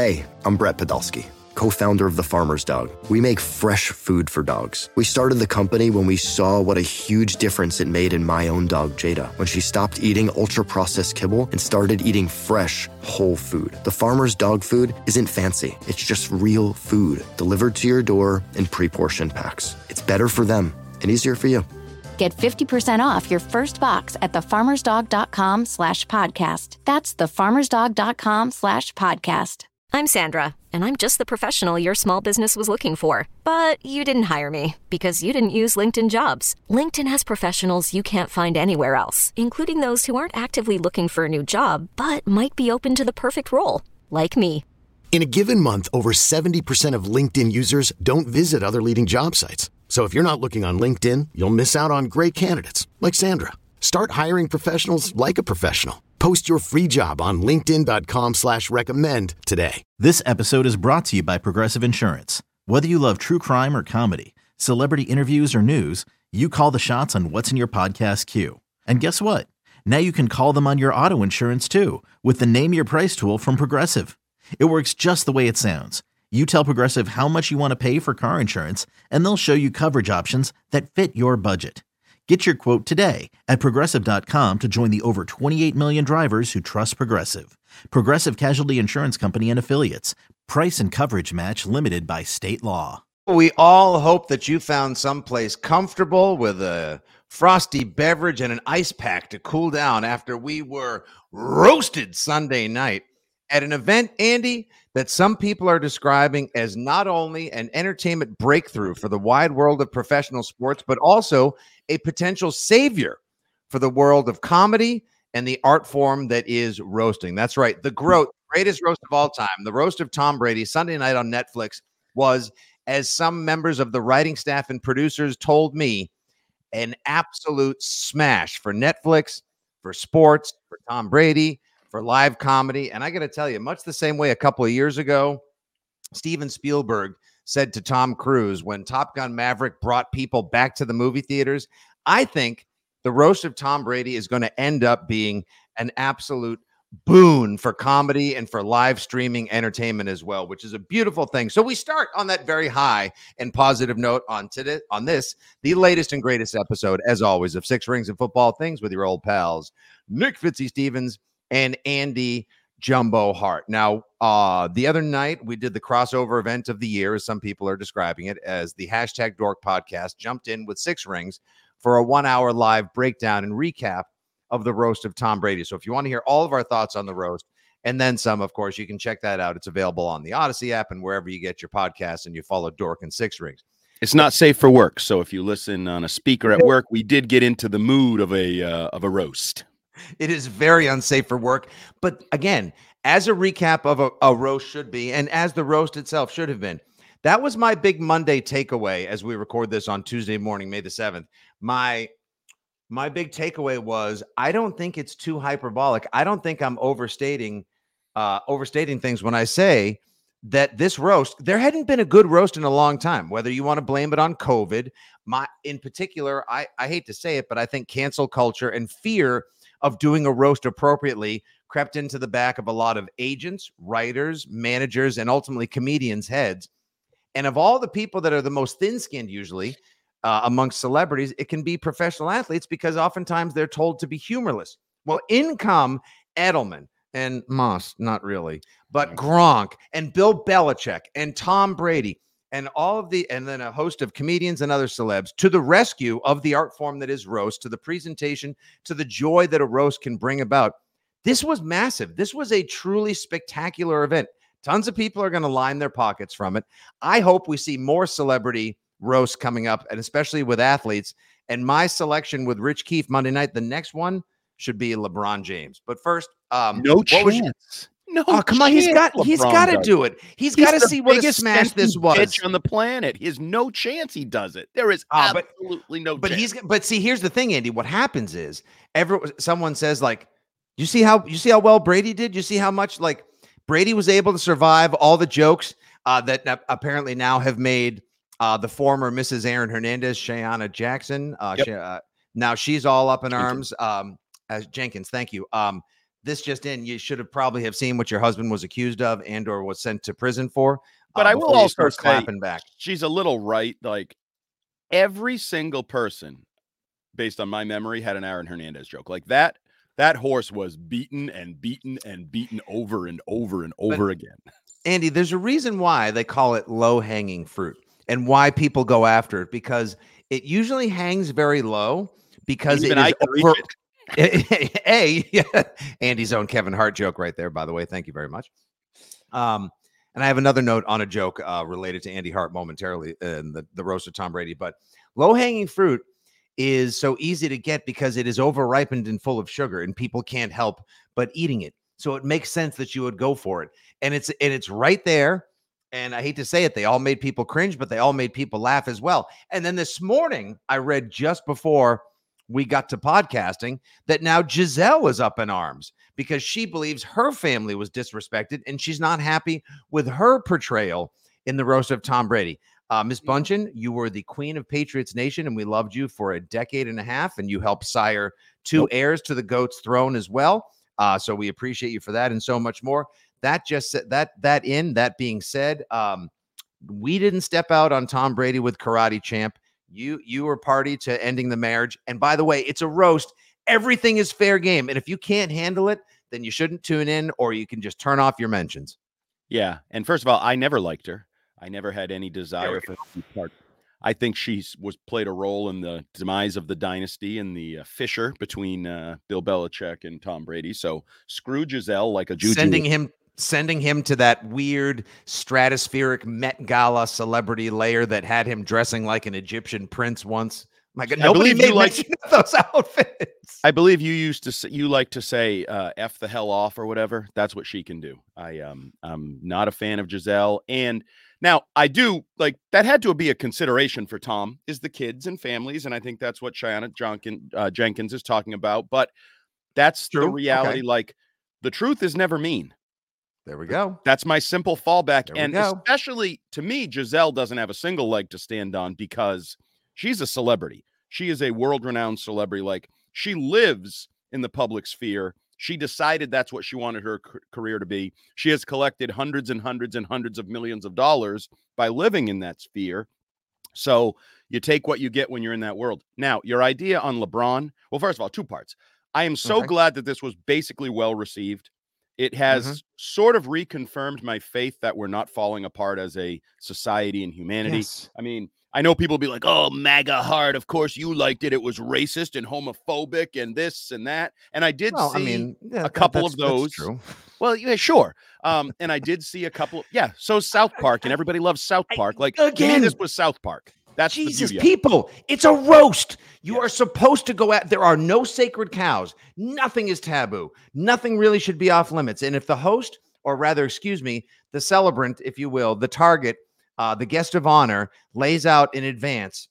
Hey, I'm Brett Podolsky, co-founder of The Farmer's Dog. We make fresh food for dogs. We started the company when we saw what a huge difference it made in my own dog, Jada, when she stopped eating ultra-processed kibble and started eating fresh, whole food. The Farmer's Dog food isn't fancy. It's just real food delivered to your door in pre-portioned packs. It's better for them and easier for you. Get 50% off your first box at thefarmersdog.com/podcast. That's thefarmersdog.com/podcast. I'm Sandra, and I'm just the professional your small business was looking for. But you didn't hire me because you didn't use LinkedIn Jobs. LinkedIn has professionals you can't find anywhere else, including those who aren't actively looking for a new job, but might be open to the perfect role, like me. In a given month, over 70% of LinkedIn users don't visit other leading job sites. So if you're not looking on LinkedIn, you'll miss out on great candidates like Sandra. Start hiring professionals like a professional. Post your free job on linkedin.com/recommend today. This episode is brought to you by Progressive Insurance. Whether you love true crime or comedy, celebrity interviews or news, you call the shots on what's in your podcast queue. And guess what? Now you can call them on your auto insurance too with the Name Your Price tool from Progressive. It works just the way it sounds. You tell Progressive how much you want to pay for car insurance, and they'll show you coverage options that fit your budget. Get your quote today at Progressive.com to join the over 28 million drivers who trust Progressive. Progressive Casualty Insurance Company and Affiliates. Price and coverage match limited by state law. We all hope that you found someplace comfortable with a frosty beverage and an ice pack to cool down after we were roasted Sunday night at an event, Andy, that some people are describing as not only an entertainment breakthrough for the wide world of professional sports, but also a potential savior for the world of comedy and the art form that is roasting. That's right. The greatest roast of all time, the roast of Tom Brady, Sunday night on Netflix, was, as some members of the writing staff and producers told me, an absolute smash for Netflix, for sports, for Tom Brady, for live comedy. And I got to tell you, much the same way a couple of years ago, Steven Spielberg said to Tom Cruise when Top Gun Maverick brought people back to the movie theaters, I think the roast of Tom Brady is going to end up being an absolute boon for comedy and for live streaming entertainment as well, which is a beautiful thing. So we start on that very high and positive note on this, the latest and greatest episode, as always, of Six Rings and Football Things with your old pals, Nick Fitzy Stevens and Andy Jumbo Hart. Now, the other night we did the crossover event of the year, as some people are describing it, as the hashtag Dork Podcast jumped in with Six Rings for a 1 hour live breakdown and recap of the roast of Tom Brady. So if you want to hear all of our thoughts on the roast and then some, of course, you can check that out. It's available on the Odyssey app and wherever you get your podcasts, and you follow Dork and Six Rings. It's not safe for work. So if you listen on a speaker at work, we did get into the mood of a roast. It is very unsafe for work. But again, as a recap of a roast should be, and as the roast itself should have been, that was my big Monday takeaway as we record this on Tuesday morning, May the 7th. My big takeaway was, I don't think it's too hyperbolic. I don't think I'm overstating things when I say that this roast, there hadn't been a good roast in a long time, whether you want to blame it on COVID. In particular, I hate to say it, but I think cancel culture and fear of doing a roast appropriately crept into the back of a lot of agents, writers, managers, and ultimately comedians' heads. And of all the people that are the most thin-skinned usually amongst celebrities, it can be professional athletes, because oftentimes they're told to be humorless. Well, in come Edelman and Moss, not really, but Gronk and Bill Belichick and Tom Brady and and then a host of comedians and other celebs to the rescue of the art form that is roast, to the presentation, to the joy that a roast can bring about. This was massive. This was a truly spectacular event. Tons of people are going to line their pockets from it. I hope we see more celebrity roasts coming up, and especially with athletes. And my selection with Rich Keefe Monday night, the next one should be LeBron James. But first, no chance. No, come on, he's got to do it. He's got to see what a smash this was on the planet. He has no chance he does it. There is absolutely no chance. But see, here's the thing, Andy. What happens is someone says, like, you see how well Brady did? You see how much, like, Brady was able to survive all the jokes that apparently now have made the former Mrs. Aaron Hernandez, Shayana Jackson. Now she's all up in arms. Jenkins, thank you. this just in, you should have probably have seen what your husband was accused of and or was sent to prison for. But I will before you also start say clapping back. she's a little right. Like every single person, based on my memory, had an Aaron Hernandez joke. Like that horse was beaten and beaten and beaten over and over and over again. Andy, there's a reason why they call it low-hanging fruit and why people go after it, because it usually hangs very low because Even it is I can reach over. it. Andy's own Kevin Hart joke right there, by the way. Thank you very much. And I have another note on a joke related to Andy Hart momentarily in the roast of Tom Brady. But low-hanging fruit is so easy to get because it is overripened and full of sugar, and people can't help but eating it. So it makes sense that you would go for it. And it's right there. And I hate to say it, they all made people cringe, but they all made people laugh as well. And then this morning, I read just before we got to podcasting that now Giselle is up in arms because she believes her family was disrespected and she's not happy with her portrayal in the roast of Tom Brady. Ms. Bunchen, you were the queen of Patriots Nation, and we loved you for a decade and a half, and you helped sire two heirs to the GOAT's throne as well. So we appreciate you for that and so much more. That being said, we didn't step out on Tom Brady with Karate Champ. You were party to ending the marriage. And by the way, it's a roast. Everything is fair game. And if you can't handle it, then you shouldn't tune in, or you can just turn off your mentions. Yeah. And first of all, I never liked her. I never had any desire for her to be part. I think she played a role in the demise of the dynasty and the fissure between Bill Belichick and Tom Brady. So screw Giselle like a juju. Sending him to that weird stratospheric Met Gala celebrity layer that had him dressing like an Egyptian prince once. My God, nobody made mention of those outfits. I believe you like to say F the hell off or whatever. That's what she can do. I'm not a fan of Giselle. And now I do like that had to be a consideration for Tom is the kids and families. And I think that's what Cheyenne Jenkins is talking about. But that's True. The reality. Okay. Like the truth is never mean. There we go. That's my simple fallback. And especially to me, Giselle doesn't have a single leg to stand on because she's a celebrity. She is a world-renowned celebrity. Like she lives in the public sphere. She decided that's what she wanted her career to be. She has collected hundreds and hundreds and hundreds of millions of dollars by living in that sphere. So you take what you get when you're in that world. Now, your idea on LeBron. Well, first of all, two parts. I am so glad that this was basically well received. It has sort of reconfirmed my faith that we're not falling apart as a society and humanity. Yes. I mean, I know people be like, oh, MAGA hard. Of course you liked it. It was racist and homophobic and this and that. And I did see a couple of those. That's true. Well, yeah, sure. And I did see a couple. So South Park and everybody loves South Park. Like again, this was South Park. That's Jesus, people. It's a roast. You are supposed to go out. There are no sacred cows. Nothing is taboo. Nothing really should be off limits. And if the host, or rather, excuse me, the celebrant, if you will, the target, the guest of honor, lays out in advance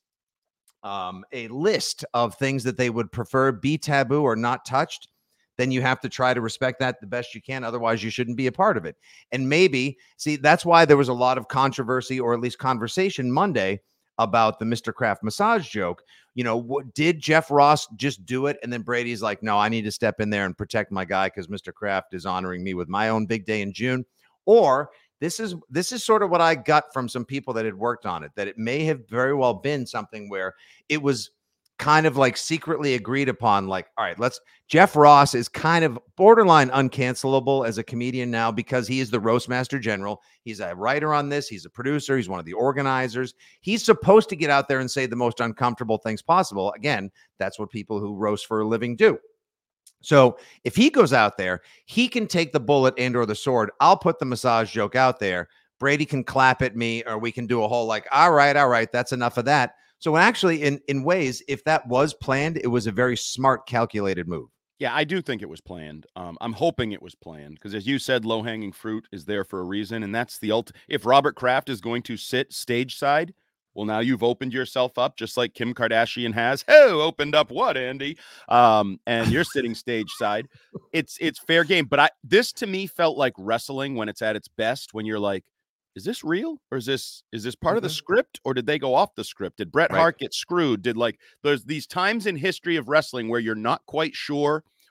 a list of things that they would prefer be taboo or not touched, then you have to try to respect that the best you can. Otherwise, you shouldn't be a part of it. And maybe, see, that's why there was a lot of controversy, or at least conversation Monday, about the Mr. Kraft massage joke. You know, did Jeff Ross just do it? And then Brady's like, no, I need to step in there and protect my guy because Mr. Kraft is honoring me with my own big day in June. Or this is sort of what I got from some people that had worked on it, that it may have very well been something where it was kind of like secretly agreed upon, like, all right, Jeff Ross is kind of borderline uncancelable as a comedian now because he is the roast master general. He's a writer on this. He's a producer. He's one of the organizers. He's supposed to get out there and say the most uncomfortable things possible. Again, that's what people who roast for a living do. So if he goes out there, he can take the bullet and or the sword. I'll put the massage joke out there. Brady can clap at me, or we can do a whole like, all right, that's enough of that. So actually, in ways, if that was planned, it was a very smart, calculated move. Yeah, I do think it was planned. I'm hoping it was planned because, as you said, low-hanging fruit is there for a reason, and that's the if Robert Kraft is going to sit stage side, well, now you've opened yourself up, just like Kim Kardashian has. Oh, opened up what, Andy? And you're sitting stage side. It's fair game, but this to me felt like wrestling when it's at its best. When you're like, is this real, or is this part of the script, or did they go off the script? Did Bret Hart get screwed? There's these times in history of wrestling where you're not quite sure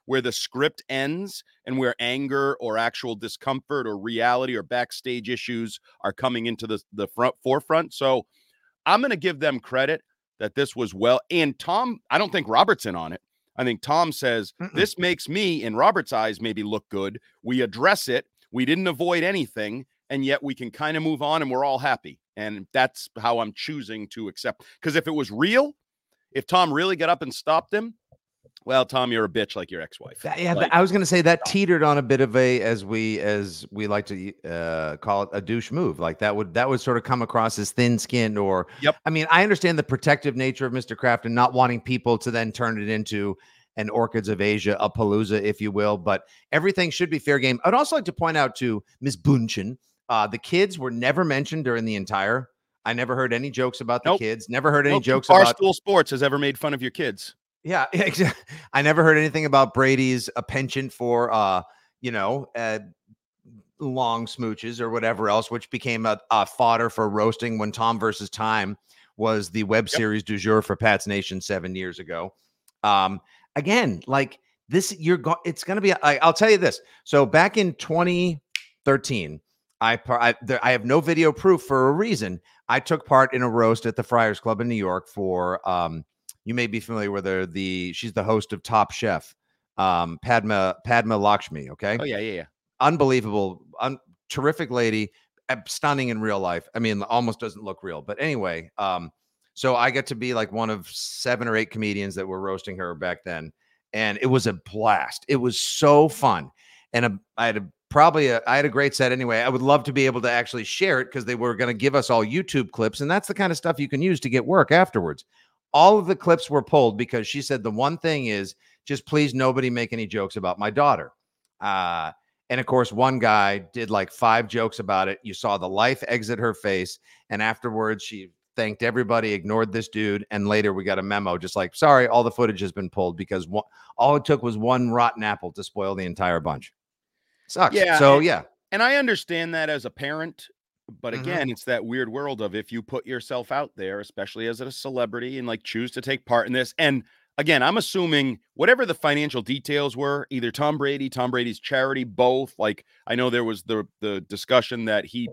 where the script ends and where anger or actual discomfort or reality or backstage issues are coming into the forefront. So I'm going to give them credit that this was well. And Tom, I don't think Robert's in on it. I think Tom says, this makes me, in Robert's eyes, maybe look good. We address it. We didn't avoid anything. And yet we can kind of move on and we're all happy. And that's how I'm choosing to accept. Because if it was real, if Tom really got up and stopped him, well, Tom, you're a bitch like your ex-wife. I was going to say that teetered on a bit of a, as we like to call it, a douche move. Like that would sort of come across as thin-skinned or, I mean, I understand the protective nature of Mr. Kraft and not wanting people to then turn it into an Orchids of Asia, a palooza, if you will, but everything should be fair game. I'd also like to point out to Ms. Bunchen, the kids were never mentioned during the entire, I never heard any jokes about the kids, never heard any jokes about Barstool Sports has ever made fun of your kids. Yeah, exactly. I never heard anything about Brady's penchant for, long smooches or whatever else, which became a fodder for roasting when Tom versus Time was the web series du jour for Pat's Nation 7 years ago. Again, like this, it's going to be, I'll tell you this. So back in 2013, I have no video proof for a reason. I took part in a roast at the Friars Club in New York for, you may be familiar with her. She's the host of Top Chef, Padma Lakshmi. Okay. Oh yeah. Unbelievable, terrific lady, stunning in real life. I mean, almost doesn't look real, but anyway. So I get to be like one of 7 or 8 comedians that were roasting her back then, and it was a blast. It was so fun, and I had a great set anyway. I would love to be able to actually share it because they were going to give us all YouTube clips, and that's the kind of stuff you can use to get work afterwards. All of the clips were pulled because she said the one thing is just please nobody make any jokes about my daughter. And of course, one guy did like 5 jokes about it. You saw the life exit her face. And afterwards, she thanked everybody, ignored this dude. And later we got a memo just like, sorry, all the footage has been pulled because all it took was one rotten apple to spoil the entire bunch. Sucks. Yeah. So, And I understand that as a parent. But again, it's that weird world of if you put yourself out there, especially as a celebrity, and like choose to take part in this. And again, I'm assuming whatever the financial details were, either Tom Brady's charity, both. Like I know there was the discussion that he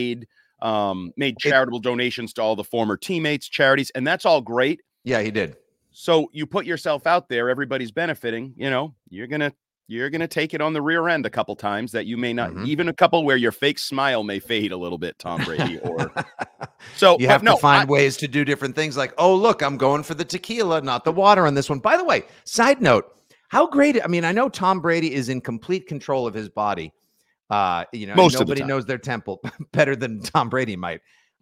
made charitable donations to all the former teammates' charities, and that's all great. Yeah, he did. So you put yourself out there, everybody's benefiting. You know, you're gonna take it on the rear end a couple times that you may not, even a couple where your fake smile may fade a little bit, Tom Brady. Or so you have to find ways to do different things. Like, oh look, I'm going for the tequila, not the water on this one. By the way, side note, how great! I mean, I know Tom Brady is in complete control of his body. Nobody knows their temple better than Tom Brady might.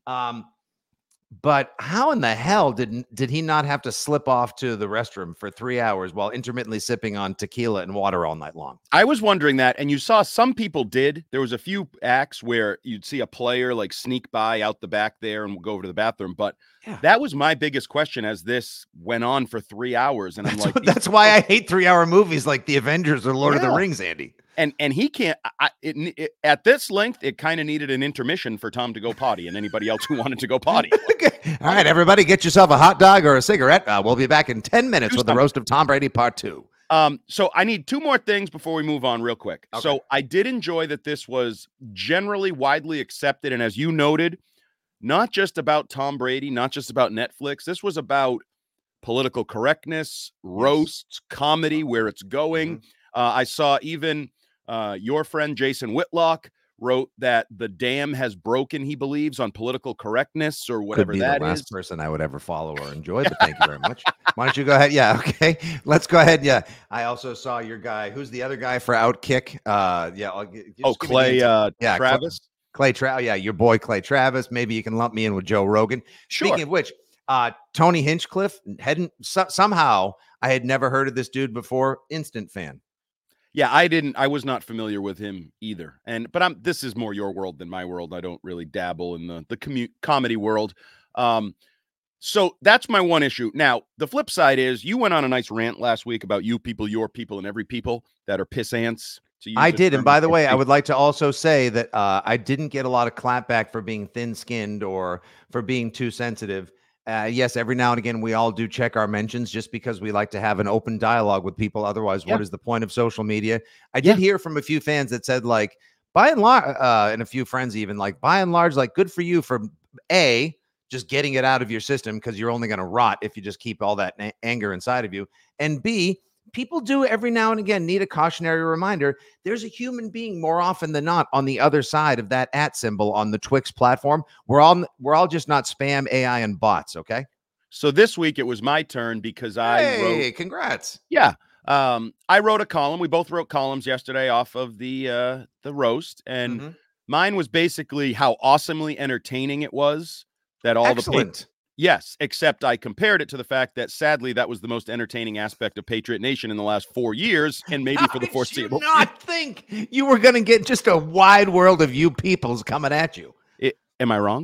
But how in the hell did he not have to slip off to the restroom for 3 hours while intermittently sipping on tequila and water all night long? I was wondering that, and you saw some people did. There was a few acts where you'd see a player like sneak by out the back there and go over to the bathroom. But that was my biggest question as this went on for 3 hours. And I'm like, that's why I hate 3-hour movies like The Avengers or Lord of the Rings, Andy. And he can't. At this length, it kind of needed an intermission for Tom to go potty and anybody else who wanted to go potty. All right, everybody, get yourself a hot dog or a cigarette. We'll be back in 10 minutes with the roast of Tom Brady Part 2. So I need 2 more things before we move on real quick. Okay. So I did enjoy that this was generally widely accepted. And as you noted, not just about Tom Brady, not just about Netflix. This was about political correctness, roasts, comedy, where it's going. I saw even your friend Jason Whitlock wrote that the dam has broken, he believes, on political correctness or whatever that is. The last person I would ever follow or enjoy, but thank you very much. Why don't you go ahead? Yeah, okay. Let's go ahead. Yeah. I also saw your guy. Who's the other guy for Outkick? Clay Travis. Clay Travis. Yeah, your boy Clay Travis. Maybe you can lump me in with Joe Rogan. Sure. Speaking of which, Tony Hinchcliffe, somehow I had never heard of this dude before. Instant fan. Yeah, I was not familiar with him either. But this is more your world than my world. I don't really dabble in the comedy world. So that's my one issue. Now, the flip side is you went on a nice rant last week about you people, your people, and every people that are piss ants. I did. And by the way, I would like to also say that I didn't get a lot of clapback for being thin-skinned or for being too sensitive. Yes, every now and again, we all do check our mentions just because we like to have an open dialogue with people. Otherwise, what is the point of social media? I did hear from a few fans that said, like, by and large, and a few friends even, like, by and large, like, good for you for A, just getting it out of your system, because you're only going to rot if you just keep all that anger inside of you. And B, people do every now and again need a cautionary reminder. There's a human being more often than not on the other side of that @ symbol on the Twix platform. We're all just not spam, AI, and bots. Okay. So this week it was my turn because congrats. Yeah. I wrote a column. We both wrote columns yesterday off of the roast, and mine was basically how awesomely entertaining it was that all Excellent. Yes, except I compared it to the fact that sadly that was the most entertaining aspect of Patriot Nation in the last 4 years, and maybe for the foreseeable. Did you not think you were going to get just a wide world of you peoples coming at you? Am I wrong?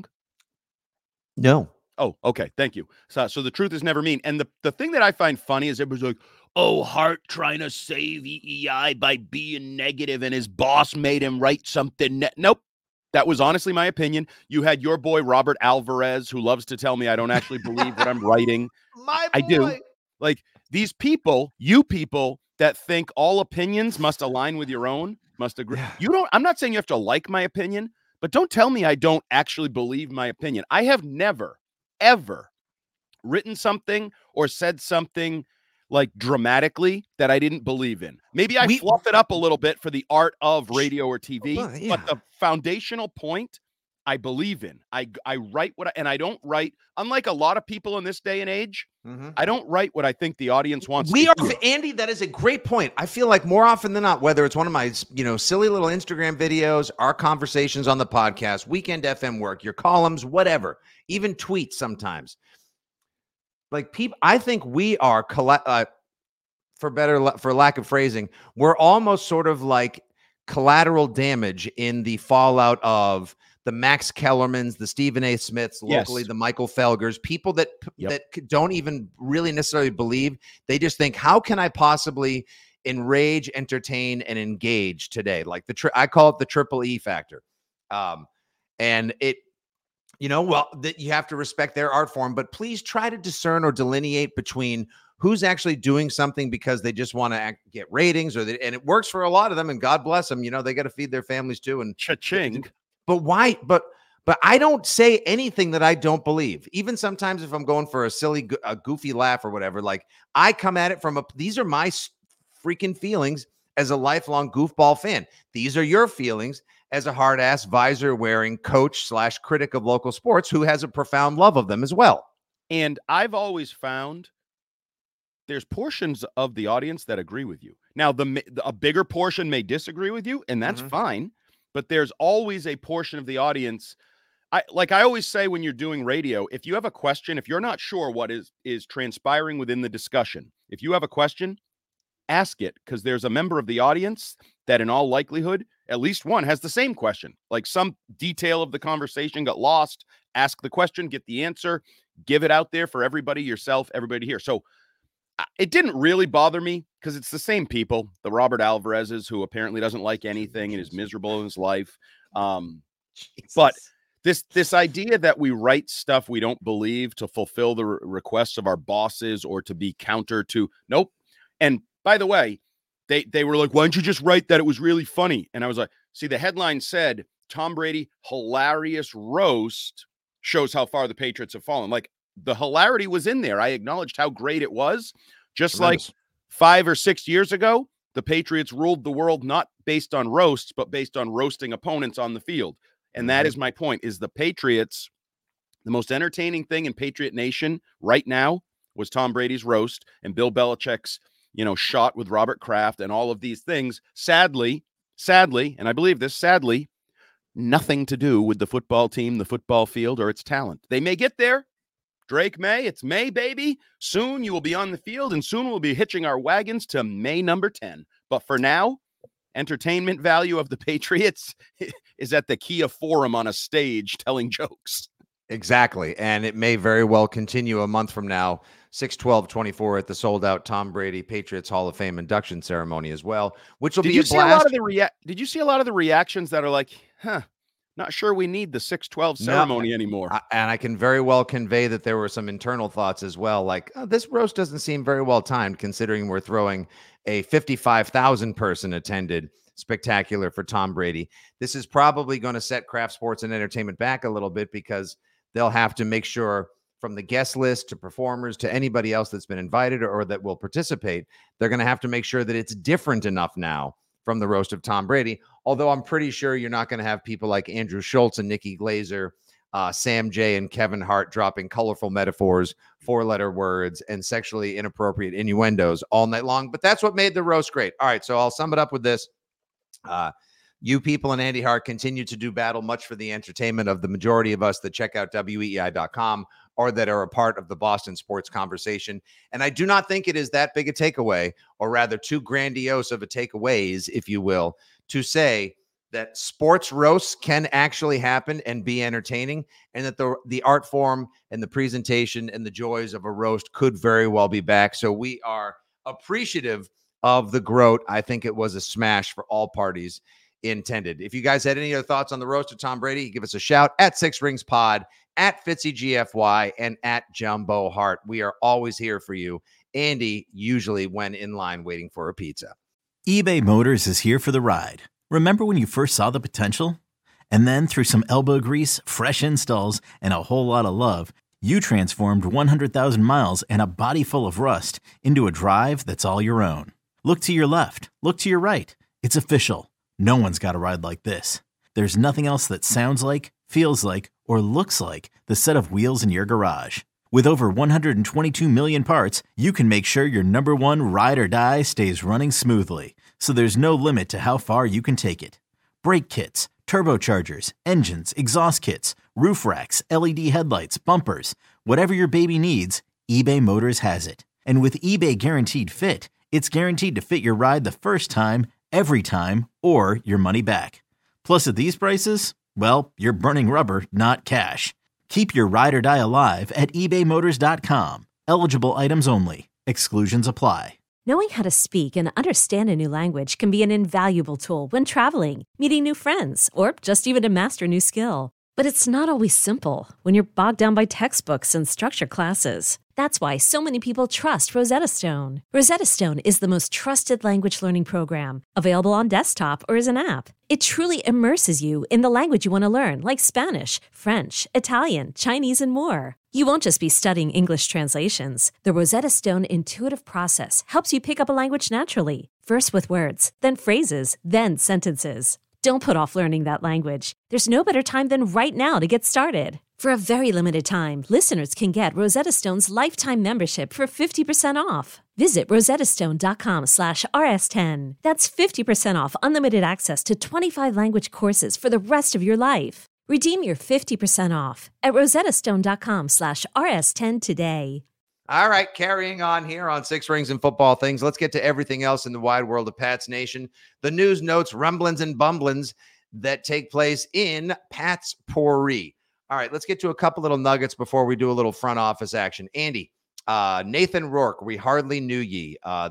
No. Oh, okay. Thank you. So the truth is never mean. And the thing that I find funny is everybody's like, oh, Hart trying to save EEI by being negative, and his boss made him write something. Nope. That was honestly my opinion. You had your boy, Robert Alvarez, who loves to tell me I don't actually believe what I'm writing. I do. Like, these people, you people that think all opinions must align with your own, must agree. Yeah. I'm not saying you have to like my opinion, but don't tell me I don't actually believe my opinion. I have never, ever written something or said something like dramatically that I didn't believe in. Maybe I fluff it up a little bit for the art of radio or TV, but the foundational point I believe in. I write and I don't write, unlike a lot of people in this day and age, I don't write what I think the audience wants. Andy, that is a great point. I feel like more often than not, whether it's one of my, silly little Instagram videos, our conversations on the podcast, Weekend FM work, your columns, whatever, even tweets sometimes. Like, people, I think we are, for lack of phrasing, we're almost sort of like collateral damage in the fallout of the Max Kellermans, the Stephen A. Smiths, locally, the Michael Felgers, people that don't even really necessarily believe. They just think, how can I possibly enrage, entertain, and engage today? Like I call it the triple E factor. And it, that you have to respect their art form, but please try to discern or delineate between who's actually doing something because they just want to get ratings, and it works for a lot of them, and God bless them. They got to feed their families too. And cha-ching. But why? But I don't say anything that I don't believe. Even sometimes if I'm going for a silly, goofy laugh or whatever, like, I come at it from these are my freaking feelings as a lifelong goofball fan. These are your feelings as a hard-ass visor-wearing coach / critic of local sports who has a profound love of them as well. And I've always found there's portions of the audience that agree with you. Now, a bigger portion may disagree with you, and that's fine. But there's always a portion of the audience. I always say when you're doing radio, if you have a question, if you're not sure what is transpiring within the discussion, if you have a question, ask it, because there's a member of the audience that in all likelihood, at least one has the same question. Like, some detail of the conversation got lost. Ask the question, get the answer, give it out there for everybody, yourself, everybody to hear. So it didn't really bother me because it's the same people, the Robert Alvarez's, who apparently doesn't like anything and is miserable in his life. But this idea that we write stuff we don't believe to fulfill the requests of our bosses or to be counter to, nope. And by the way, they were like, why don't you just write that it was really funny? And I was like, see, the headline said, Tom Brady, hilarious roast, shows how far the Patriots have fallen. Like, the hilarity was in there. I acknowledged how great it was. Just tremendous. Like 5 or 6 years ago, the Patriots ruled the world not based on roasts, but based on roasting opponents on the field. And that is my point, is the Patriots, the most entertaining thing in Patriot Nation right now was Tom Brady's roast and Bill Belichick's, shot with Robert Kraft and all of these things. Sadly, and I believe this, sadly, nothing to do with the football team, the football field, or its talent. They may get there. Drake May, it's May, baby. Soon you will be on the field, and soon we'll be hitching our wagons to May number 10. But for now, entertainment value of the Patriots is at the Kia Forum on a stage telling jokes. Exactly. And it may very well continue a month from now, 6/12/24 at the sold-out Tom Brady Patriots Hall of Fame induction ceremony as well, which will be a blast. Did you see a lot of the reactions that are like, Not sure we need the 6-12 ceremony anymore. And I can very well convey that there were some internal thoughts as well. Like, this roast doesn't seem very well timed considering we're throwing a 55,000 person attended spectacular for Tom Brady. This is probably going to set Kraft Sports and Entertainment back a little bit because they'll have to make sure from the guest list to performers to anybody else that's been invited or that will participate, they're going to have to make sure that it's different enough now from the roast of Tom Brady. Although I'm pretty sure you're not going to have people like Andrew Schultz and Nikki Glaser, Sam Jay and Kevin Hart dropping colorful metaphors, 4-letter words, and sexually inappropriate innuendos all night long. But that's what made the roast great. All right, so I'll sum it up with this. You people and Andy Hart continue to do battle much for the entertainment of the majority of us that check out WEEI.com or that are a part of the Boston sports conversation. And I do not think it is that big a takeaway, or rather too grandiose of a takeaways, if you will, to say that sports roasts can actually happen and be entertaining, and that the art form and the presentation and the joys of a roast could very well be back. So we are appreciative of the GROAT. I think it was a smash for all parties intended. If you guys had any other thoughts on the roast of Tom Brady, give us a shout at 6 Rings Pod, at FitzyGFY, and at Jumbo Hart. We are always here for you. Andy, usually when in line waiting for a pizza. eBay Motors is here for the ride. Remember when you first saw the potential? And then through some elbow grease, fresh installs, and a whole lot of love, you transformed 100,000 miles and a body full of rust into a drive that's all your own. Look to your left. Look to your right. It's official. No one's got a ride like this. There's nothing else that sounds like, feels like, or looks like the set of wheels in your garage. With over 122 million parts, you can make sure your number one ride or die stays running smoothly. So there's no limit to how far you can take it. Brake kits, turbochargers, engines, exhaust kits, roof racks, LED headlights, bumpers, whatever your baby needs, eBay Motors has it. And with eBay Guaranteed Fit, it's guaranteed to fit your ride the first time, every time, or your money back. Plus, at these prices, well, you're burning rubber, not cash. Keep your ride or die alive at ebaymotors.com. Eligible items only. Exclusions apply. Knowing how to speak and understand a new language can be an invaluable tool when traveling, meeting new friends, or just even to master a new skill. But it's not always simple when you're bogged down by textbooks and structure classes. That's why so many people trust Rosetta Stone. Rosetta Stone is the most trusted language learning program, available on desktop or as an app. It truly immerses you in the language you want to learn, like Spanish, French, Italian, Chinese, and more. You won't just be studying English translations. The Rosetta Stone intuitive process helps you pick up a language naturally, first with words, then phrases, then sentences. Don't put off learning that language. There's no better time than right now to get started. For a very limited time, listeners can get Rosetta Stone's lifetime membership for 50% off. Visit rosettastone.com/rs10. That's 50% off unlimited access to 25 language courses for the rest of your life. Redeem your 50% off at rosettastone.com/rs10 today. All right, carrying on here on 6 Rings and Football Things. Let's get to everything else in the wide world of Pats Nation. The news, notes, rumblings, and bumblings that take place in Pat's Pourri. All right, let's get to a couple little nuggets before we do a little front office action. Andy, Nathan Rourke, we hardly knew ye.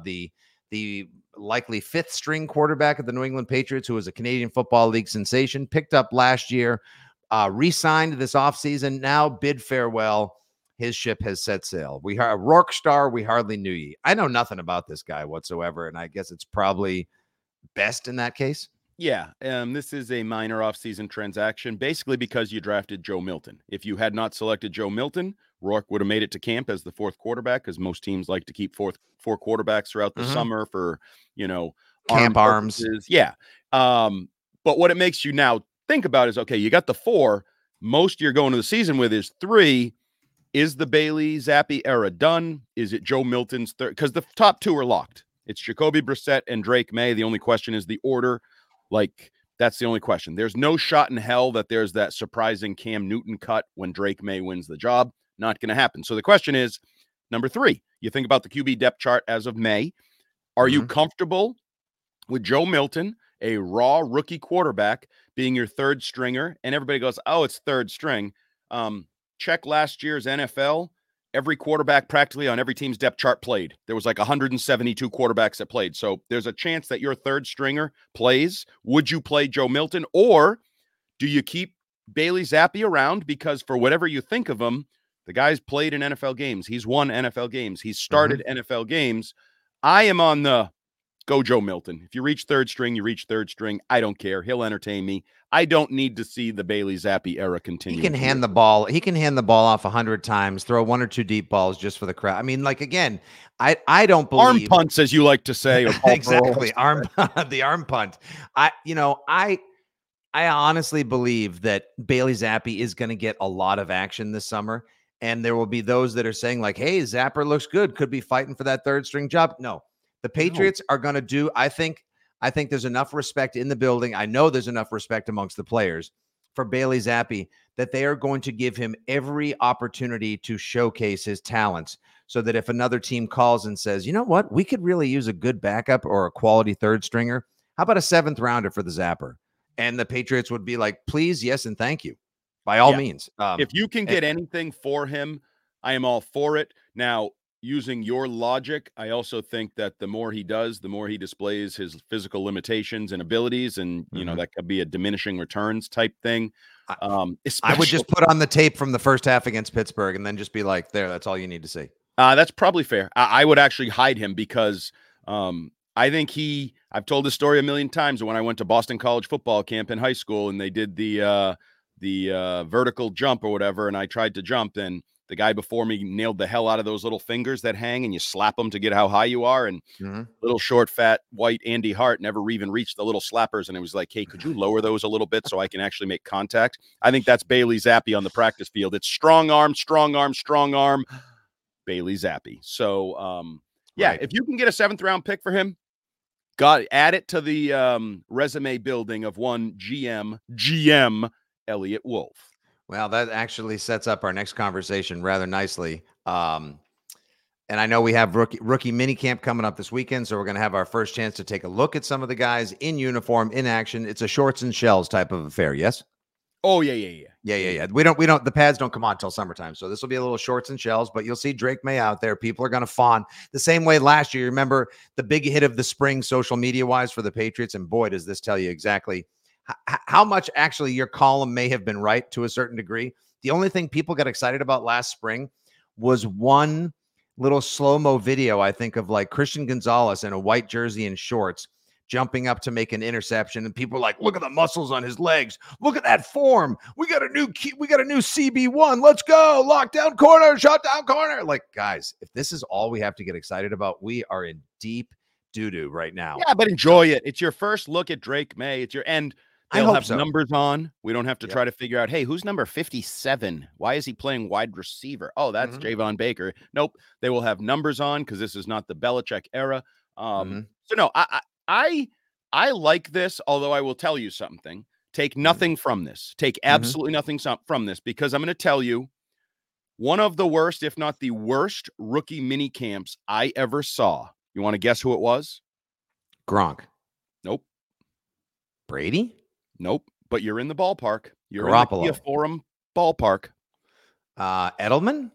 The likely fifth string quarterback of the New England Patriots, who was a Canadian Football League sensation, picked up last year, re-signed this offseason, now bid farewell. His ship has set sail. We are Rourke star. We hardly knew ye. I know nothing about this guy whatsoever, and I guess it's probably best in that case. Yeah, this is a minor offseason transaction, basically because you drafted Joe Milton. If you had not selected Joe Milton, Rourke would have made it to camp as the fourth quarterback, because most teams like to keep four quarterbacks throughout the summer for, camp arms. Yeah. But what it makes you now think about is, okay, you got the four. Most you're going to the season with is three. Is the Bailey Zappi era done? Is it Joe Milton's third? Because the top two are locked. It's Jacoby Brissett and Drake May. The only question is the order. That's the only question. There's no shot in hell that there's that surprising Cam Newton cut when Drake May wins the job. Not going to happen. So the question is, number three, you think about the QB depth chart as of May. Are you comfortable with Joe Milton, a raw rookie quarterback, being your third stringer? And everybody goes, oh, it's third string. Check last year's NFL. Every quarterback practically on every team's depth chart played. There was like 172 quarterbacks that played. So there's a chance that your third stringer plays. Would you play Joe Milton, or do you keep Bailey Zappi around because for whatever you think of him, the guy's played in NFL games. He's won NFL games. He's started NFL games. I am on the go Joe Milton. If you reach third string, you reach third string. I don't care. He'll entertain me. I don't need to see the Bailey Zappi era continue. He can hand the ball. He can hand the ball off 100 times, throw 1 or 2 deep balls just for the crowd. I mean, like, again, I don't believe arm punts, as you like to say. Or exactly. The arm punt. I honestly believe that Bailey Zappi is going to get a lot of action this summer. And there will be those that are saying like, hey, Zapper looks good. Could be fighting for that third string job. No, the Patriots are going to do, I think there's enough respect in the building. I know there's enough respect amongst the players for Bailey Zappi that they are going to give him every opportunity to showcase his talents so that if another team calls and says, you know what, we could really use a good backup or a quality third stringer. How about a 7th rounder for the Zapper? And the Patriots would be like, please, yes, and thank you. By all means. If you can get anything for him, I am all for it. Now, using your logic, I also think that the more he does, the more he displays his physical limitations and abilities. And, you know, that could be a diminishing returns type thing. I would just put on the tape from the first half against Pittsburgh and then just be like, there, that's all you need to see. That's probably fair. I would actually hide him because I think I've told this story a million times when I went to Boston College football camp in high school and they did the vertical jump or whatever. And I tried to jump and the guy before me nailed the hell out of those little fingers that hang and you slap them to get how high you are. And little short, fat, white Andy Hart never even reached the little slappers. And it was like, hey, could you lower those a little bit so I can actually make contact? I think that's Bailey Zappi on the practice field. It's strong arm, Bailey Zappi. So, if you can get a 7th round pick for him, add it to the resume building of one GM Elliott Wolf. Well, that actually sets up our next conversation rather nicely. And I know we have rookie minicamp coming up this weekend, so we're going to have our first chance to take a look at some of the guys in uniform, in action. It's a shorts and shells type of affair, yes? Oh, yeah. We don't, the pads don't come on until summertime. So this will be a little shorts and shells, but you'll see Drake May out there. People are going to fawn the same way last year. Remember the big hit of the spring social media wise for the Patriots. And boy, does this tell you exactly how much actually your column may have been right to a certain degree. The only thing people got excited about last spring was one little slow-mo video, I think, of like Christian Gonzalez in a white jersey and shorts jumping up to make an interception. And people are like, look at the muscles on his legs. Look at that form. We got a new CB1. Let's go. Lockdown corner, shutdown corner. Like, guys, if this is all we have to get excited about, we are in deep doo-doo right now. Yeah, but enjoy it. It's your first look at Drake May. It's your end. They'll have so. Numbers on. We don't have to try to figure out, hey, who's number 57? Why is he playing wide receiver? Oh, that's Javon Baker. Nope. They will have numbers on because this is not the Belichick era. So no, I like this, although I will tell you something. Take nothing from this. Take absolutely nothing from this because I'm going to tell you one of the worst, if not the worst, rookie mini camps I ever saw. You want to guess who it was? Gronk. Nope. Brady? Nope, but you're in the ballpark. You're Garoppolo. in the Kia Forum ballpark. Edelman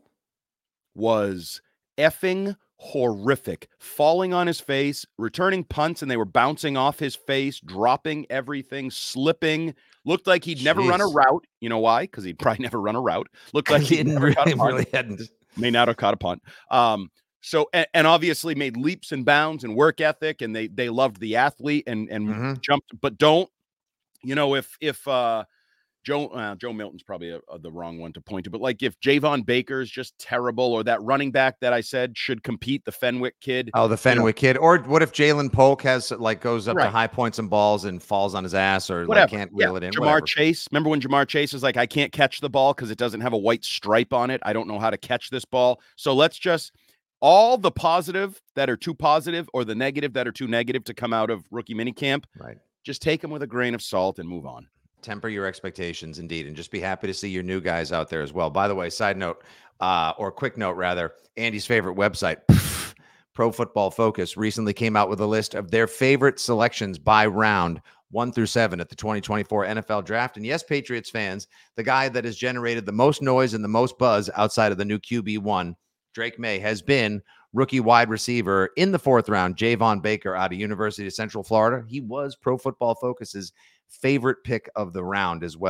was effing horrific. Falling on his face, returning punts, and they were bouncing off his face, dropping everything, slipping. Looked like he'd never run a route. You know why? Because he'd probably never run a route. Looked like he really hadn't. May not have caught a punt. So, and obviously made leaps and bounds and work ethic, and they loved the athlete and jumped, but don't, you know, if Joe Milton's probably the wrong one to point to, but like if Javon Baker's just terrible, or that running back that I said should compete, the Fenwick kid. Oh, the Fenwick kid. Or what if Jalen Polk goes up to high points and balls and falls on his ass or like can't reel it in? Jamar Chase. Remember when Jamar Chase is like, I can't catch the ball because it doesn't have a white stripe on it. I don't know how to catch this ball. So let's just all the positive that are too positive or the negative that are too negative to come out of rookie minicamp. Right. Just take them with a grain of salt and move on. Temper your expectations, indeed, and just be happy to see your new guys out there as well. By the way, side note, or quick note rather, Andy's favorite website, Pro Football Focus, recently came out with a list of their favorite selections by round 1 through 7 at the 2024 NFL Draft. And yes, Patriots fans, the guy that has generated the most noise and the most buzz outside of the new QB1, Drake May, has been rookie wide receiver in the 4th round, Javon Baker out of University of Central Florida. He was Pro Football Focus's favorite pick of the round as well.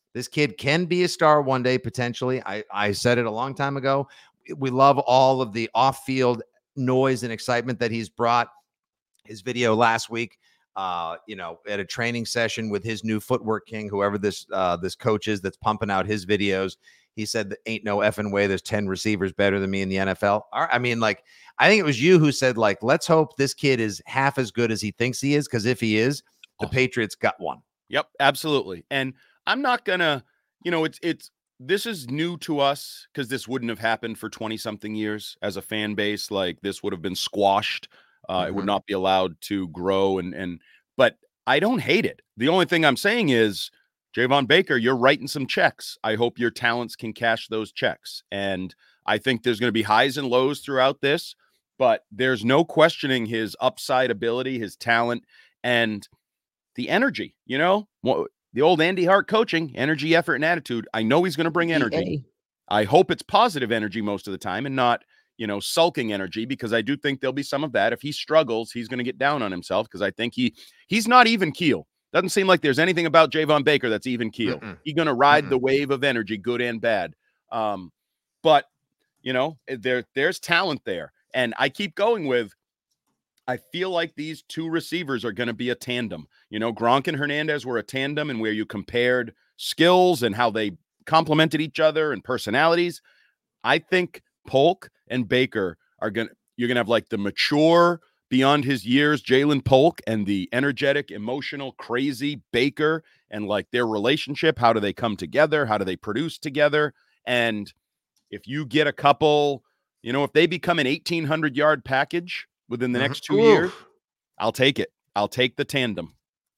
This kid can be a star one day, potentially. I said it a long time ago. We love all of the off-field noise and excitement that he's brought. His video last week, at a training session with his new footwork king, whoever this coach is that's pumping out his videos. He said, that ain't no effing way there's 10 receivers better than me in the NFL. I mean, like, I think it was you who said, like, let's hope this kid is half as good as he thinks he is, because if he is, the Patriots got one. Yep, absolutely. And I'm not gonna, this is new to us because this wouldn't have happened for 20-something years as a fan base. Like, this would have been squashed. It would not be allowed to grow. But I don't hate it. The only thing I'm saying is, Javon Baker, you're writing some checks. I hope your talents can cash those checks. And I think there's going to be highs and lows throughout this, but there's no questioning his upside ability, his talent, and the energy, the old Andy Hart coaching, energy, effort, and attitude. I know he's going to bring energy. I hope it's positive energy most of the time and not, sulking energy, because I do think there'll be some of that. If he struggles, he's going to get down on himself, because I think he's not even keel. Doesn't seem like there's anything about Javon Baker that's even keel. He's going to ride the wave of energy, good and bad. But, there's talent there. And I keep going with, I feel like these two receivers are going to be a tandem. Gronk and Hernandez were a tandem, and where you compared skills and how they complemented each other and personalities. I think Polk and Baker you're going to have like the mature, beyond his years, Jalen Polk, and the energetic, emotional, crazy Baker, and like their relationship. How do they come together? How do they produce together? And if you get a couple, if they become an 1,800-yard package within the next 2 years, I'll take it. I'll take the tandem.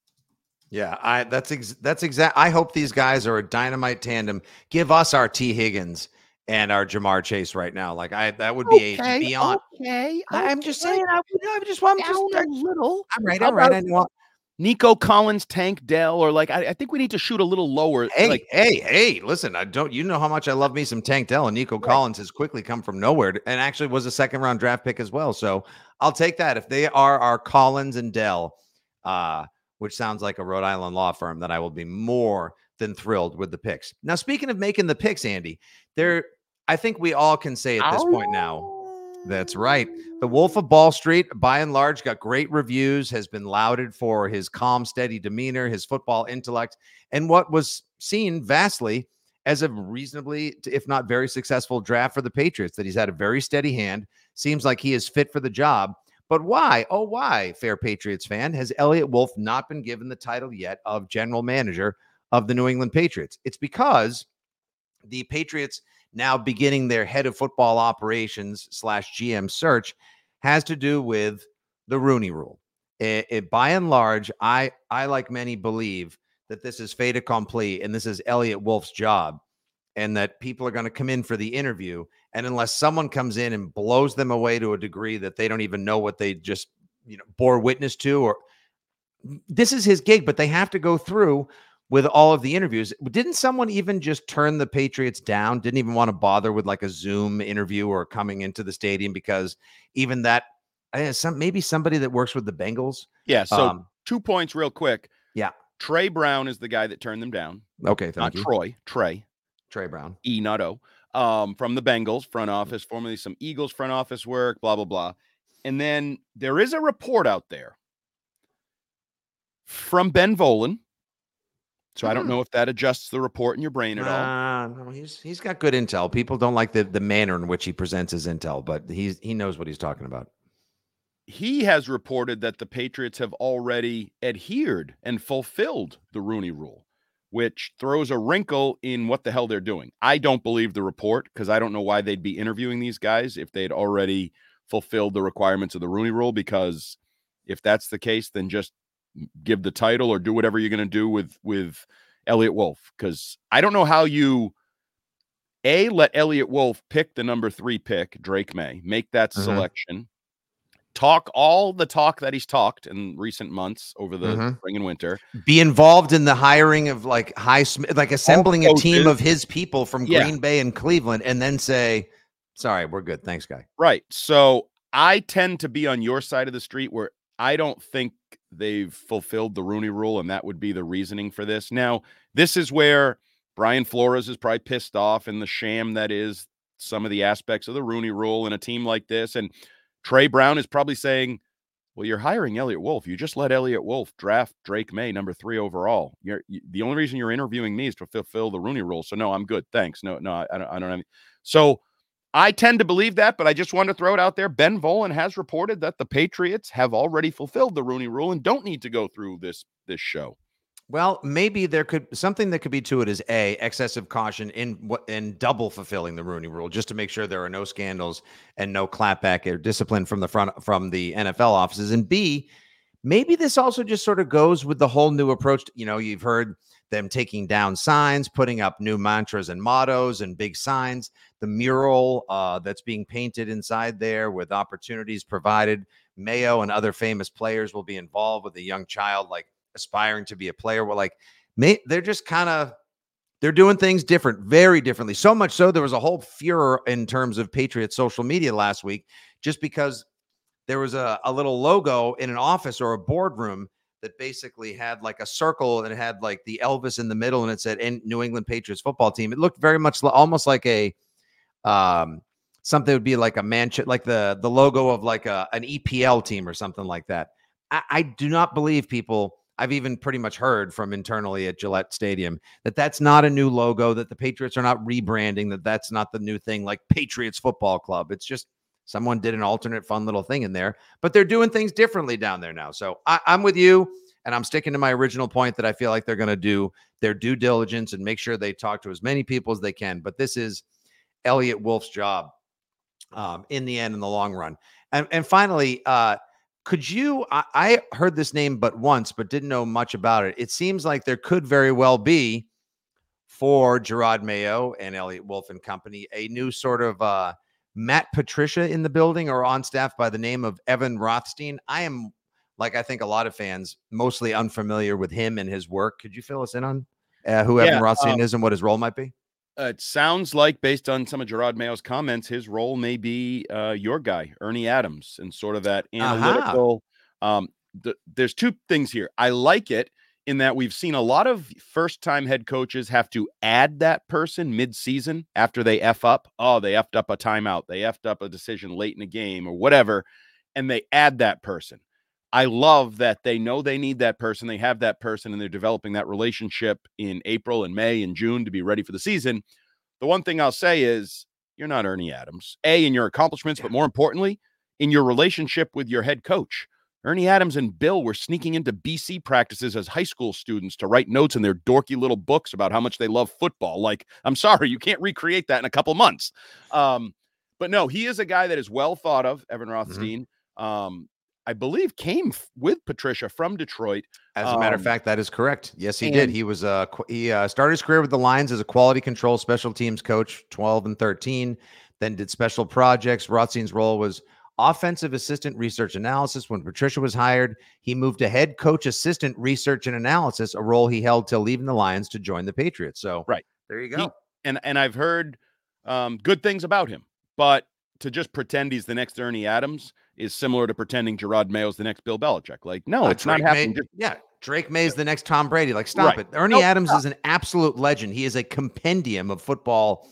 Yeah, that's exact. I hope these guys are a dynamite tandem. Give us our T. Higgins and our Jamar Chase right now. Like, that would be a beyond. Okay. I'm just saying. I just want down a little. I'm right. All right. I know. Nico Collins, Tank Dell, or like I think we need to shoot a little lower. Hey! Listen, you know how much I love me some Tank Dell, and Nico Collins has quickly come from nowhere and actually was a second-round draft pick as well. So I'll take that if they are our Collins and Dell, which sounds like a Rhode Island law firm. That I will be more than thrilled with the picks. Now, speaking of making the picks, Andy, I think we all can say at this point now. That's right. The Wolf of Ball Street, by and large, got great reviews, has been lauded for his calm, steady demeanor, his football intellect, and what was seen vastly as a reasonably, if not very successful draft for the Patriots, that he's had a very steady hand, seems like he is fit for the job. But why, fair Patriots fan, has Elliott Wolf not been given the title yet of general manager of the New England Patriots? It's because the Patriots now beginning their head of football operations / GM search has to do with the Rooney Rule. By and large, I like many believe that this is fait accompli and this is Elliott Wolf's job, and that people are going to come in for the interview, and unless someone comes in and blows them away to a degree that they don't even know what they just bore witness to, or this is his gig, but they have to go through with all of the interviews. Didn't someone even just turn the Patriots down? Didn't even want to bother with like a Zoom interview or coming into the stadium, because even that, maybe somebody that works with the Bengals. Yeah. So 2 points real quick. Yeah. Trey Brown is the guy that turned them down. Okay. Thank you. Troy. Trey Brown. Not O. From the Bengals front office, formerly some Eagles front office work, blah, blah, blah. And then there is a report out there from Ben Volen. So I don't know if that adjusts the report in your brain at all. No, he's got good intel. People don't like the manner in which he presents his intel, but he knows what he's talking about. He has reported that the Patriots have already adhered and fulfilled the Rooney Rule, which throws a wrinkle in what the hell they're doing. I don't believe the report, because I don't know why they'd be interviewing these guys if they'd already fulfilled the requirements of the Rooney Rule, because if that's the case, then just give the title or do whatever you're going to do with Elliott Wolf. Because I don't know how you let Elliott Wolf pick the number 3 pick, Drake May, make that selection, talk all the talk that he's talked in recent months over the spring and winter, be involved in the hiring of like assembling a team of his people from Green Bay and Cleveland, and then say, sorry, we're good. Thanks, guy. Right. So I tend to be on your side of the street, where I don't think they've fulfilled the Rooney Rule, and that would be the reasoning for this. Now, this is where Brian Flores is probably pissed off in the sham that is some of the aspects of the Rooney Rule in a team like this. And Trey Brown is probably saying, well, you're hiring Elliott Wolf. You just let Elliott Wolf draft Drake May, number 3 overall. The only reason you're interviewing me is to fulfill the Rooney Rule. So no, I'm good. Thanks. No, I don't have any. So I tend to believe that, but I just want to throw it out there. Ben Volin has reported that the Patriots have already fulfilled the Rooney Rule and don't need to go through this show. Well, maybe there could something that could be to it is A, excessive caution in double fulfilling the Rooney Rule, just to make sure there are no scandals and no clapback or discipline from the NFL offices. And B, maybe this also just sort of goes with the whole new approach. You've heard them taking down signs, putting up new mantras and mottos and big signs. The mural that's being painted inside there with opportunities provided. Mayo and other famous players will be involved with a young child aspiring to be a player. Well, they're just they're doing things very differently. So much so there was a whole furor in terms of Patriots social media last week, just because there was a little logo in an office or a boardroom that basically had a circle and it had the Elvis in the middle and it said New England Patriots football team. It looked very much almost like a something that would be like a Manchester, like the logo of an EPL team or something like that. I do not believe people. I've even pretty much heard from internally at Gillette Stadium that that's not a new logo, that the Patriots are not rebranding, that that's not the new thing like Patriots Football Club. It's just someone did an alternate fun little thing in there, but they're doing things differently down there now. So I'm with you, and I'm sticking to my original point that I feel like they're going to do their due diligence and make sure they talk to as many people as they can. But this is Elliott Wolf's job in the end, in the long run. And finally, could you, I heard this name but once, but didn't know much about it. It seems like there could very well be, for Jerod Mayo and Elliott Wolf and company, a new sort of Matt Patricia in the building or on staff by the name of Evan Rothstein. I am, I think a lot of fans, mostly unfamiliar with him and his work. Could you fill us in on who Evan Rothstein is and what his role might be? It sounds like, based on some of Jerod Mayo's comments, his role may be your guy, Ernie Adams, and sort of that analytical. There's two things here. I like it in that we've seen a lot of first-time head coaches have to add that person mid-season after they F up. Oh, they F'd up a timeout. They F'd up a decision late in the game or whatever, and they add that person. I love that they know they need that person. They have that person, and they're developing that relationship in April and May and June to be ready for the season. The one thing I'll say is you're not Ernie Adams, in your accomplishments, but more importantly, in your relationship with your head coach. Ernie Adams and Bill were sneaking into BC practices as high school students to write notes in their dorky little books about how much they love football. I'm sorry, you can't recreate that in a couple months. But no, he is a guy that is well thought of, Evan Rothstein. I believe came with Patricia from Detroit. As a matter of fact, that is correct. Yes, he did. He was he started his career with the Lions as a quality control special teams coach, 12 and 13, then did special projects. Rothstein's role was offensive assistant research analysis. When Patricia was hired, he moved to head coach assistant research and analysis, a role he held till leaving the Lions to join the Patriots. So right there you go. And I've heard good things about him, but to just pretend he's the next Ernie Adams is similar to pretending Jerod Mayo's the next Bill Belichick. No, it's Drake not happening. Drake May's the next Tom Brady. Stop it. Ernie Adams is an absolute legend. He is a compendium of football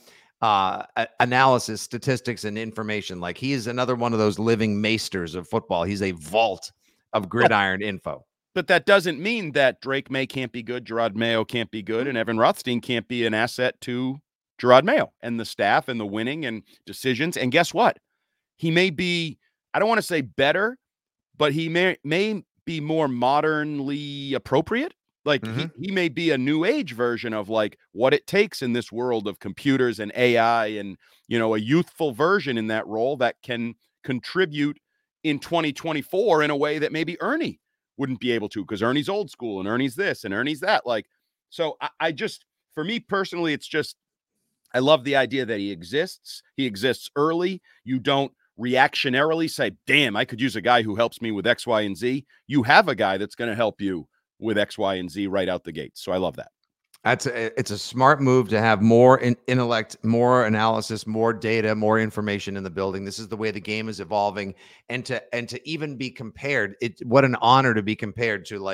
analysis, statistics, and information. He is another one of those living maesters of football. He's a vault of gridiron info. But that doesn't mean that Drake May can't be good, Jerod Mayo can't be good, and Evan Rothstein can't be an asset to Jerod Mayo and the staff and the winning and decisions. And guess what? He may be, I don't want to say better, but he may be more modernly appropriate. He may be a new age version of what it takes in this world of computers and AI and, a youthful version in that role that can contribute in 2024 in a way that maybe Ernie wouldn't be able to, because Ernie's old school and Ernie's this and Ernie's that. So I just, for me personally, it's just, I love the idea that he exists. He exists early. You don't reactionarily say, damn, I could use a guy who helps me with X, Y, and Z. You have a guy that's going to help you with X, Y, and Z right out the gate. So I love that. It's a smart move to have more intellect, more analysis, more data, more information in the building. This is the way the game is evolving, and to even be compared. What an honor to be compared to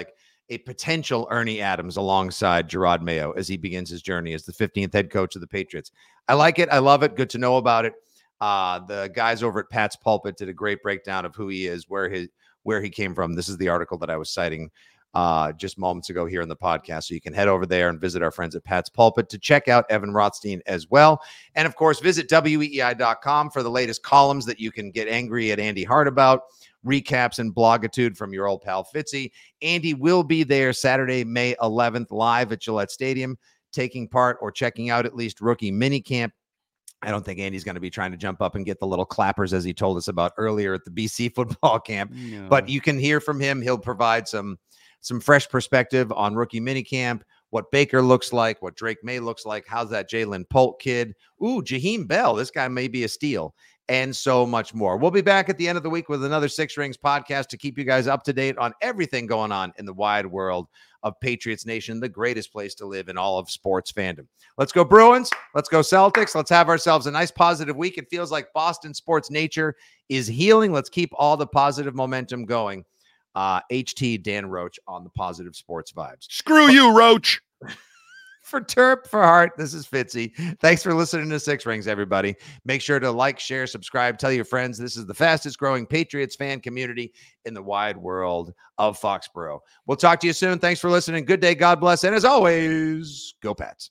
a potential Ernie Adams alongside Gerard Mayo as he begins his journey as the 15th head coach of the Patriots. I like it. I love it. Good to know about it. The guys over at Pat's Pulpit did a great breakdown of who he is, where he came from. This is the article that I was citing just moments ago here in the podcast. So you can head over there and visit our friends at Pat's Pulpit to check out Evan Rothstein as well. And of course, visit weei.com for the latest columns that you can get angry at Andy Hart about, recaps and blogitude from your old pal Fitzy. Andy will be there Saturday, May 11th, live at Gillette Stadium, taking part or checking out at least rookie minicamp. I don't think Andy's going to be trying to jump up and get the little clappers as he told us about earlier at the BC football camp. No. But you can hear from him. He'll provide some fresh perspective on rookie minicamp, what Baker looks like, what Drake May looks like, how's that Jalen Polk kid? Ooh, Jaheim Bell, this guy may be a steal, and so much more. We'll be back at the end of the week with another Six Rings podcast to keep you guys up to date on everything going on in the wide world of Patriots Nation, the greatest place to live in all of sports fandom. Let's go Bruins. Let's go Celtics. Let's have ourselves a nice positive week. It feels like Boston sports nature is healing. Let's keep all the positive momentum going. HT Dan Roach on the Positive Sports Vibes. Screw you, Roach. For Terp, for Hart, this is Fitzy. Thanks for listening to Six Rings, everybody. Make sure to like, share, subscribe, tell your friends. This is the fastest growing Patriots fan community in the wide world of Foxborough. We'll talk to you soon. Thanks for listening. Good day. God bless. And as always, go Pats.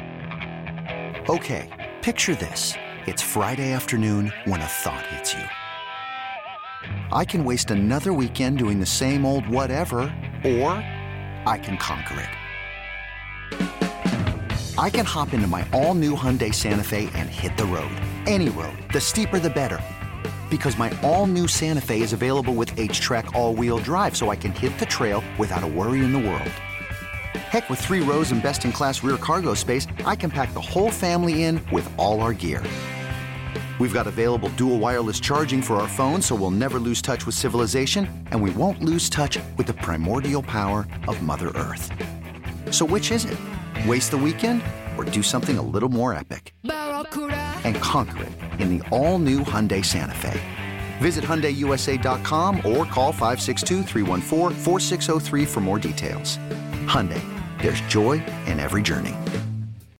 Okay, picture this. It's Friday afternoon when a thought hits you. I can waste another weekend doing the same old whatever, or I can conquer it. I can hop into my all-new Hyundai Santa Fe and hit the road. Any road. The steeper, the better. Because my all-new Santa Fe is available with H-Track all-wheel drive, so I can hit the trail without a worry in the world. Heck, with 3 rows and best-in-class rear cargo space, I can pack the whole family in with all our gear. We've got available dual wireless charging for our phones, so we'll never lose touch with civilization, and we won't lose touch with the primordial power of Mother Earth. So which is it? Waste the weekend or do something a little more epic? And conquer it in the all-new Hyundai Santa Fe. Visit HyundaiUSA.com or call 562-314-4603 for more details. Hyundai, there's joy in every journey.